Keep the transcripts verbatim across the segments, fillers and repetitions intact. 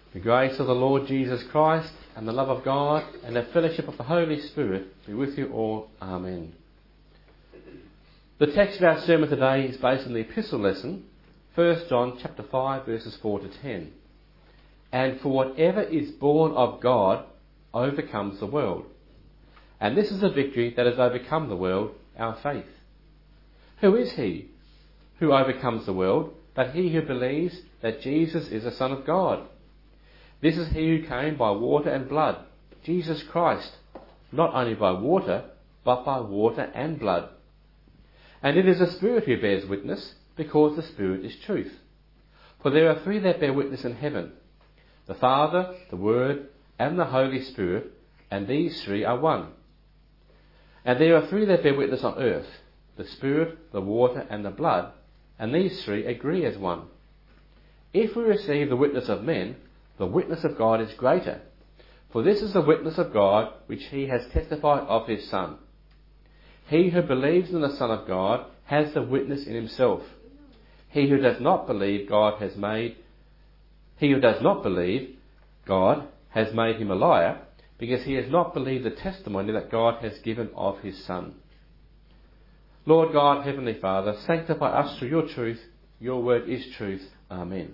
The grace of the Lord Jesus Christ and the love of God and the fellowship of the Holy Spirit be with you all. Amen. The text of our sermon today is based on the epistle lesson, First John chapter five verses four to ten. And for whatever is born of God overcomes the world. And this is the victory that has overcome the world, our faith. Who is he who overcomes the world but he who believes that Jesus is the Son of God? This is he who came by water and blood, Jesus Christ, not only by water, but by water and blood. And it is the Spirit who bears witness, because the Spirit is truth. For there are three that bear witness in heaven, the Father, the Word, and the Holy Spirit, and these three are one. And there are three that bear witness on earth, the Spirit, the water, and the blood, and these three agree as one. If we receive the witness of men, the witness of God is greater, for this is the witness of God which he has testified of his Son. He who believes in the Son of God has the witness in himself. He who does not believe God has made, he who does not believe God has made him a liar, because he has not believed the testimony that God has given of his Son. Lord God, Heavenly Father, sanctify us through your truth. Your word is truth. Amen.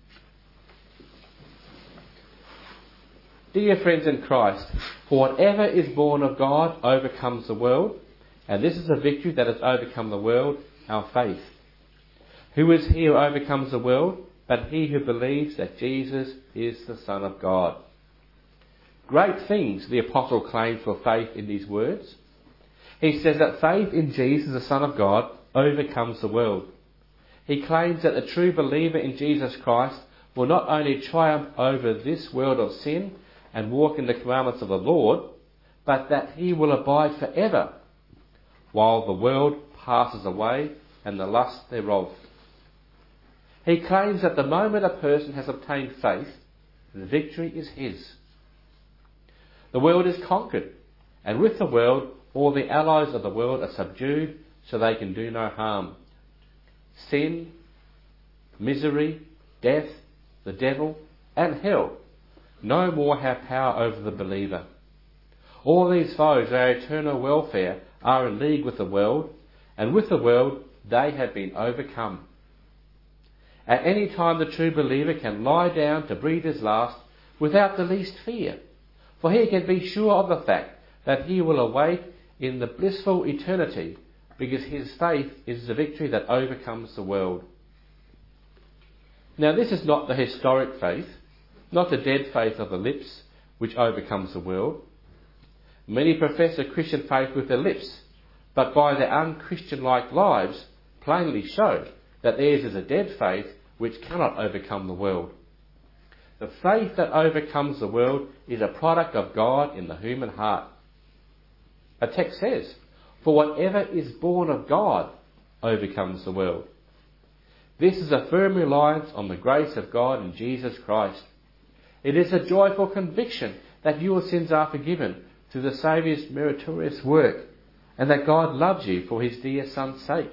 Dear friends in Christ, for whatever is born of God overcomes the world, and this is the victory that has overcome the world, our faith. Who is he who overcomes the world but he who believes that Jesus is the Son of God? Great things the apostle claims for faith in these words. He says that faith in Jesus, the Son of God, overcomes the world. He claims that the true believer in Jesus Christ will not only triumph over this world of sin and walk in the commandments of the Lord, but that he will abide forever, while the world passes away and the lust thereof. He claims that the moment a person has obtained faith, the victory is his. The world is conquered, and with the world, all the allies of the world are subdued so they can do no harm. Sin, misery, death, the devil, and hell no more have power over the believer. All these foes of our eternal welfare are in league with the world, and with the world they have been overcome. At any time the true believer can lie down to breathe his last without the least fear, for he can be sure of the fact that he will await in the blissful eternity, because his faith is the victory that overcomes the world. Now this is not the historic faith, not the dead faith of the lips, which overcomes the world. Many profess a Christian faith with their lips, but by their unchristian-like lives plainly show that theirs is a dead faith which cannot overcome the world. The faith that overcomes the world is a product of God in the human heart. A text says, for whatever is born of God overcomes the world. This is a firm reliance on the grace of God in Jesus Christ. It is a joyful conviction that your sins are forgiven through the Saviour's meritorious work, and that God loves you for his dear Son's sake.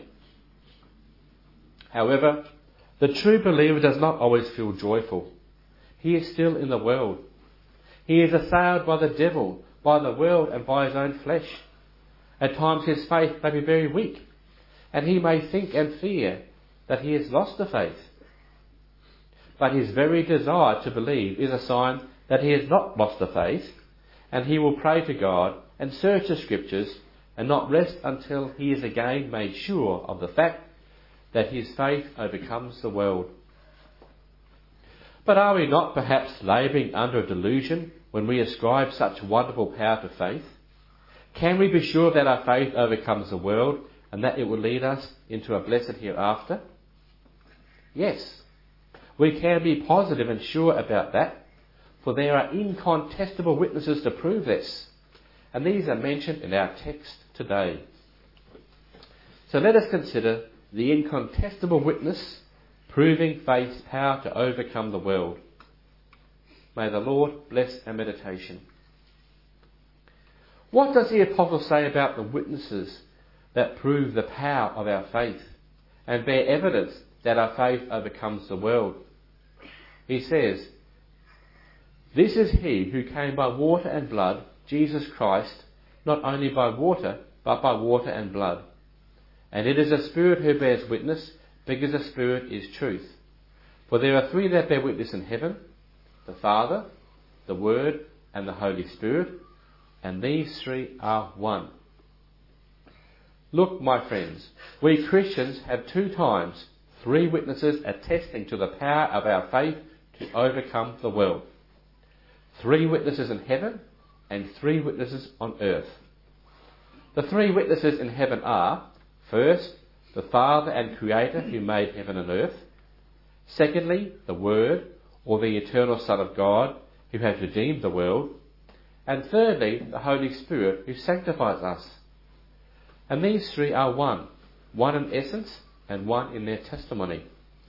However, the true believer does not always feel joyful. He is still in the world. He is assailed by the devil, by the world, and by his own flesh. At times his faith may be very weak, and he may think and fear that he has lost the faith. But his very desire to believe is a sign that he has not lost the faith, and he will pray to God and search the Scriptures and not rest until he is again made sure of the fact that his faith overcomes the world. But are we not perhaps labouring under a delusion when we ascribe such wonderful power to faith? Can we be sure that our faith overcomes the world and that it will lead us into a blessed hereafter? Yes, we can be positive and sure about that, for there are incontestable witnesses to prove this, and these are mentioned in our text today. So let us consider the incontestable witness proving faith's power to overcome the world. May the Lord bless our meditation. What does the apostle say about the witnesses that prove the power of our faith and bear evidence that our faith overcomes the world? He says, This is he who came by water and blood, Jesus Christ, not only by water, but by water and blood. And it is the Spirit who bears witness, because the Spirit is truth. For there are three that bear witness in heaven, the Father, the Word, and the Holy Spirit, and these three are one. Look, my friends, we Christians have two times three witnesses attesting to the power of our faith to overcome the world. Three witnesses in heaven and three witnesses on earth. The three witnesses in heaven are, first, the Father and Creator who made heaven and earth. Secondly, the Word, or the eternal Son of God, who has redeemed the world. And thirdly, the Holy Spirit, who sanctifies us. And these three are one, one in essence and one in their testimony.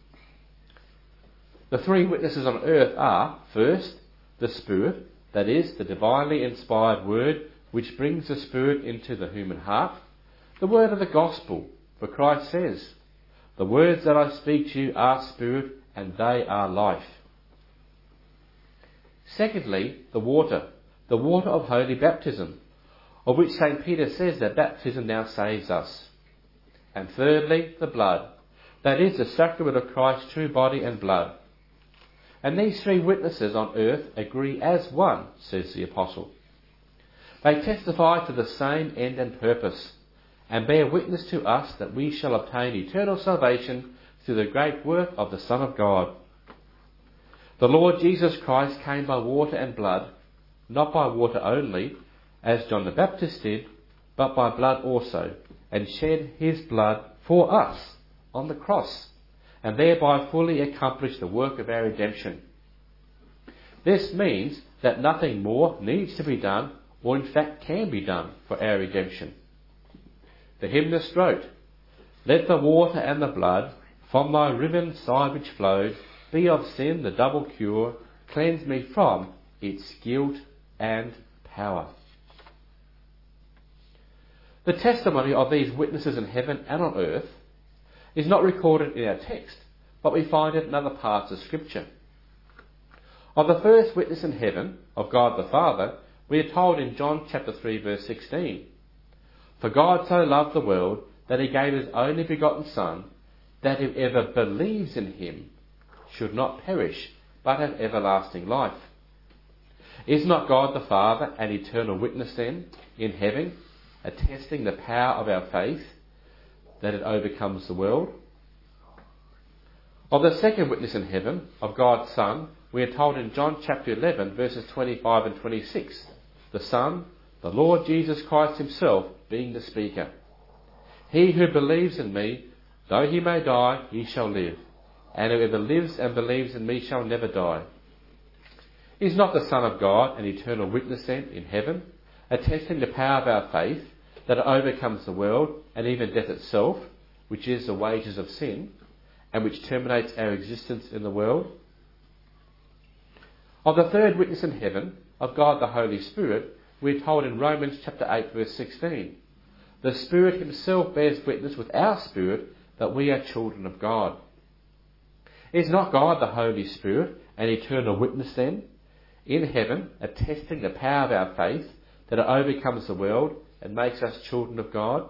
The three witnesses on earth are, first, the Spirit, that is, the divinely inspired Word which brings the Spirit into the human heart, the word of the gospel, for Christ says, "The words that I speak to you are spirit, and they are life." Secondly, the water, the water of holy baptism, of which Saint Peter says that baptism now saves us. And thirdly, the blood, that is, the sacrament of Christ's true body and blood. And these three witnesses on earth agree as one, says the Apostle. They testify to the same end and purpose, and bear witness to us that we shall obtain eternal salvation through the great work of the Son of God. The Lord Jesus Christ came by water and blood, not by water only, as John the Baptist did, but by blood also, and shed his blood for us on the cross, and thereby fully accomplished the work of our redemption. This means that nothing more needs to be done, or in fact can be done, for our redemption. The hymnist wrote, "Let the water and the blood from thy riven side which flowed be of sin the double cure, cleanse me from its guilt and power." The testimony of these witnesses in heaven and on earth is not recorded in our text, but we find it in other parts of Scripture. Of the first witness in heaven, of God the Father, we are told in John chapter three verse sixteen, "For God so loved the world that he gave his only begotten Son, that whoever believes in him should not perish, but have everlasting life." Is not God the Father an eternal witness then, in heaven, attesting the power of our faith, that it overcomes the world? Of the second witness in heaven, of God's Son, we are told in John chapter eleven verses twenty-five and twenty-six, the Son, the Lord Jesus Christ himself, being the speaker. "He who believes in me, though he may die, he shall live. And whoever lives and believes in me shall never die." Is not the Son of God an eternal witness then in heaven, attesting the power of our faith, that it overcomes the world and even death itself, which is the wages of sin, and which terminates our existence in the world? Of the third witness in heaven, of God the Holy Spirit, we are told in Romans chapter eight verse sixteen, "The Spirit himself bears witness with our spirit that we are children of God." Is not God the Holy Spirit an eternal witness then, in heaven, attesting the power of our faith, that it overcomes the world and makes us children of God?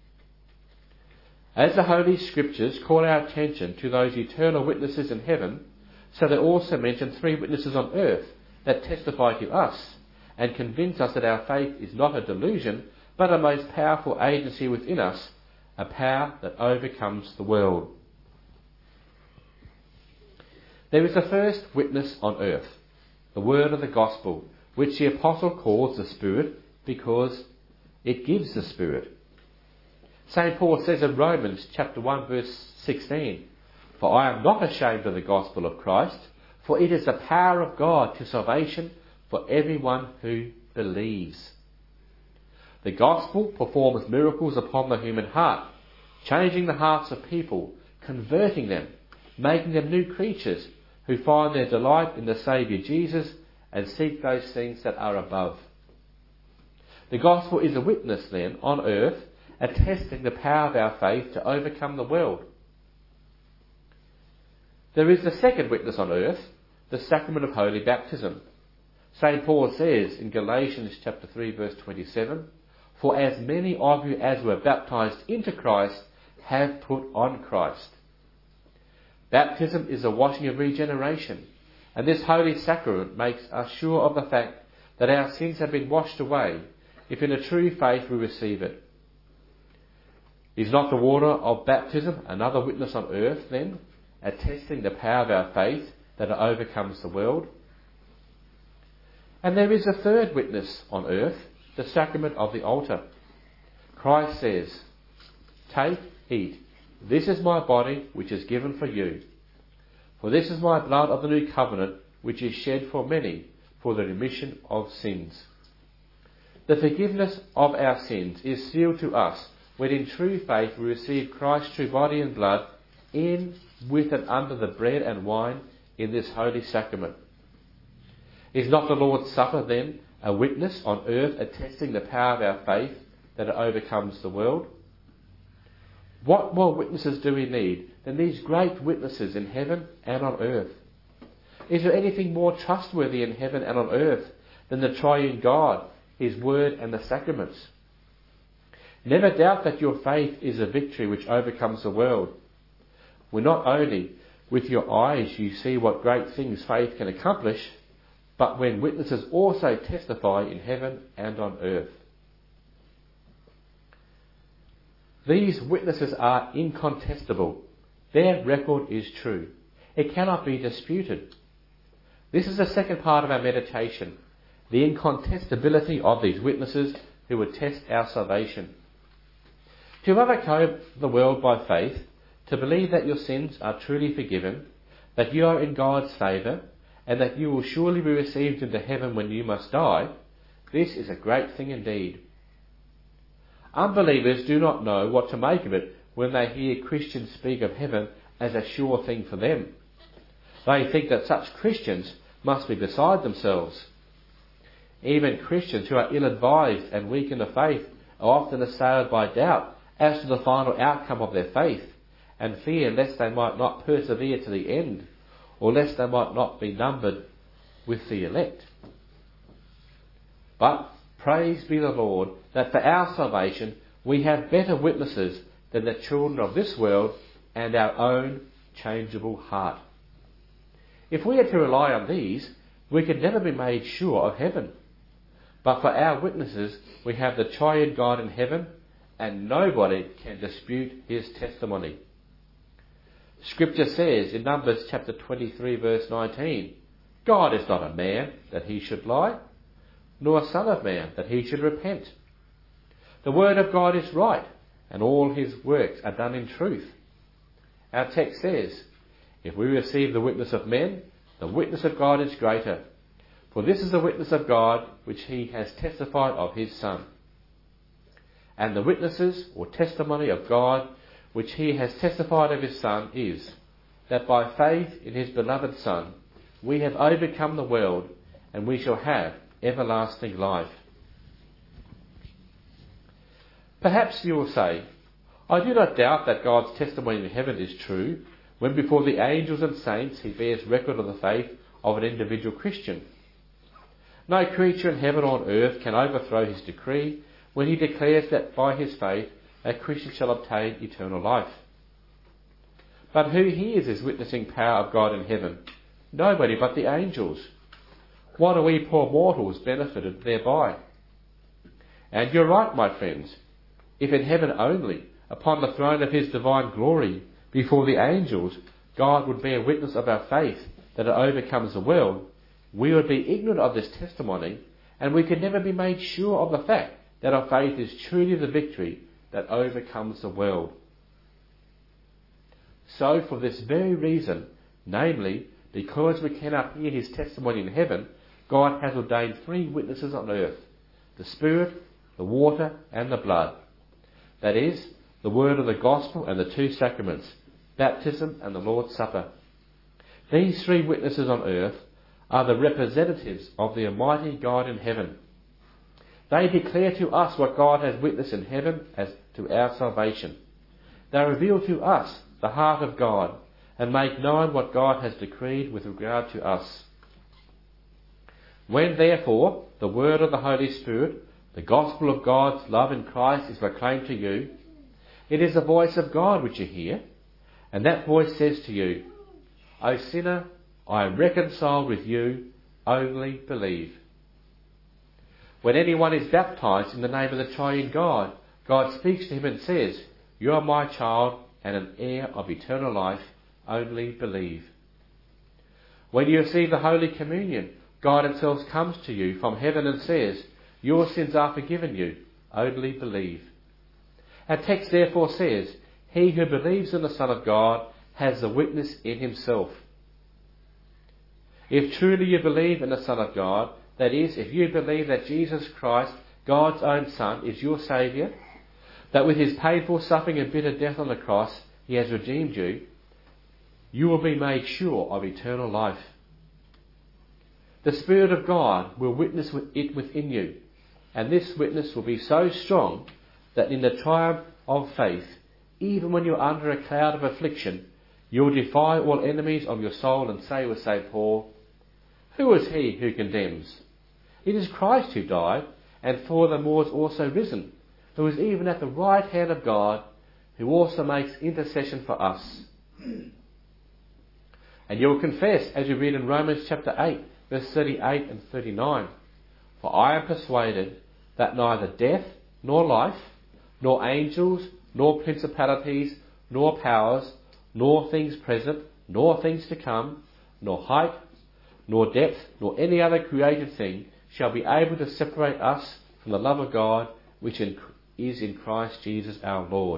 As the Holy Scriptures call our attention to those eternal witnesses in heaven, so they also mention three witnesses on earth that testify to us and convince us that our faith is not a delusion, but a most powerful agency within us, a power that overcomes the world. There is the first witness on earth, the word of the gospel, which the Apostle calls the Spirit because it gives the Spirit. Saint Paul says in Romans chapter one verse sixteen, "For I am not ashamed of the gospel of Christ, for it is the power of God to salvation for everyone who believes." The gospel performs miracles upon the human heart, changing the hearts of people, converting them, making them new creatures who find their delight in the Saviour Jesus and seek those things that are above. The gospel is a witness then on earth, attesting the power of our faith to overcome the world. There is the second witness on earth, the sacrament of holy baptism, Saint Paul says in Galatians chapter three verse twenty-seven, "For as many of you as were baptized into Christ have put on Christ." Baptism is a washing of regeneration, and this holy sacrament makes us sure of the fact that our sins have been washed away if in a true faith we receive it. Is not the water of baptism another witness on earth then, attesting the power of our faith that it overcomes the world? And there is a third witness on earth, the sacrament of the altar. Christ says, "Take, eat, this is my body which is given for you. For this is my blood of the new covenant which is shed for many for the remission of sins." The forgiveness of our sins is sealed to us when in true faith we receive Christ's true body and blood in, with and under the bread and wine in this holy sacrament. Is not the Lord's Supper then a witness on earth attesting the power of our faith that it overcomes the world? What more witnesses do we need than these great witnesses in heaven and on earth? Is there anything more trustworthy in heaven and on earth than the triune God, His Word and the sacraments? Never doubt that your faith is a victory which overcomes the world. When not only with your eyes you see what great things faith can accomplish, but when witnesses also testify in heaven and on earth. These witnesses are incontestable. Their record is true. It cannot be disputed. This is the second part of our meditation, the incontestability of these witnesses who would test our salvation. To overcome the world by faith, to believe that your sins are truly forgiven, that you are in God's favour, and that you will surely be received into heaven when you must die, this is a great thing indeed. Unbelievers do not know what to make of it when they hear Christians speak of heaven as a sure thing for them. They think that such Christians must be beside themselves. Even Christians who are ill-advised and weak in the faith are often assailed by doubt as to the final outcome of their faith, and fear lest they might not persevere to the end, or lest they might not be numbered with the elect. But praise be the Lord that for our salvation we have better witnesses than the children of this world and our own changeable heart. If we are to rely on these, we could never be made sure of heaven. But for our witnesses we have the triune God in heaven, and nobody can dispute His testimony. Scripture says in Numbers chapter twenty-three verse nineteen, "God is not a man that He should lie, nor a son of man that He should repent. The word of God is right, and all His works are done in truth." Our text says, if we receive the witness of men, the witness of God is greater. For this is the witness of God which He has testified of His Son. And the witnesses or testimony of God which He has testified of His Son is that by faith in His beloved Son we have overcome the world, and we shall have everlasting life. Perhaps you will say, I do not doubt that God's testimony in heaven is true, when before the angels and saints He bears record of the faith of an individual Christian. No creature in heaven or on earth can overthrow His decree when He declares that by his faith a Christian shall obtain eternal life. But who hears His witnessing power of God in heaven? Nobody but the angels. What are we poor mortals benefited thereby? And you're right, my friends. If in heaven only, upon the throne of His divine glory, before the angels, God would bear witness of our faith that it overcomes the world, we would be ignorant of this testimony, and we could never be made sure of the fact that our faith is truly the victory that overcomes the world. So for this very reason, namely, because we cannot hear His testimony in heaven, God has ordained three witnesses on earth: the Spirit, the water, and the blood. That is, the word of the gospel and the two sacraments, baptism and the Lord's Supper. These three witnesses on earth are the representatives of the Almighty God in heaven. They declare to us what God has witnessed in heaven as to our salvation. They reveal to us the heart of God and make known what God has decreed with regard to us. When therefore the word of the Holy Spirit, the gospel of God's love in Christ, is proclaimed to you, it is the voice of God which you hear, and that voice says to you, O sinner, I am reconciled with you, only believe. When anyone is baptized in the name of the triune God, God speaks to him and says, You are my child and an heir of eternal life, only believe. When you receive the Holy Communion, God himself comes to you from heaven and says, Your sins are forgiven you, only believe. Our text therefore says, He who believes in the Son of God has the witness in himself. If truly you believe in the Son of God, that is, if you believe that Jesus Christ, God's own Son, is your Saviour, that with his painful suffering and bitter death on the cross he has redeemed you, you will be made sure of eternal life. The Spirit of God will witness it within you, and this witness will be so strong that in the triumph of faith, even when you are under a cloud of affliction, you will defy all enemies of your soul and say with Saint Paul, Who is he who condemns? It is Christ who died, and furthermore is also risen, who is even at the right hand of God, who also makes intercession for us. And you will confess, as you read in Romans chapter eight, verse thirty-eight and thirty-nine, For I am persuaded that neither death, nor life, nor angels, nor principalities, nor powers, nor things present, nor things to come, nor height, nor depth, nor any other created thing shall be able to separate us from the love of God which is in Christ Jesus our Lord.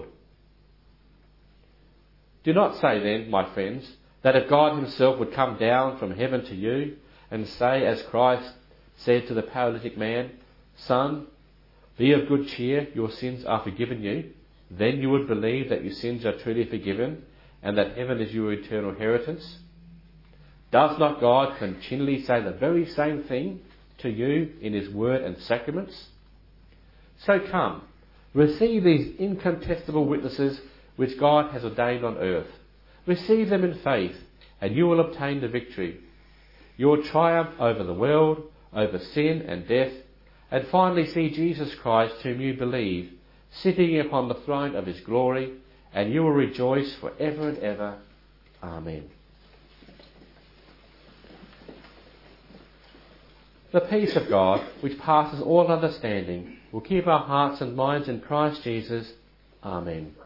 Do not say then, my friends, that if God himself would come down from heaven to you and say, as Christ said to the paralytic man, Son, be of good cheer, your sins are forgiven you, then you would believe that your sins are truly forgiven and that heaven is your eternal inheritance. Does not God continually say the very same thing to you in his word and sacraments? So come, receive these incontestable witnesses which God has ordained on earth. Receive them in faith, and you will obtain the victory. You will triumph over the world, over sin and death, and finally see Jesus Christ, whom you believe, sitting upon the throne of his glory, and you will rejoice for ever and ever. Amen. The peace of God, which passes all understanding, will keep our hearts and minds in Christ Jesus. Amen.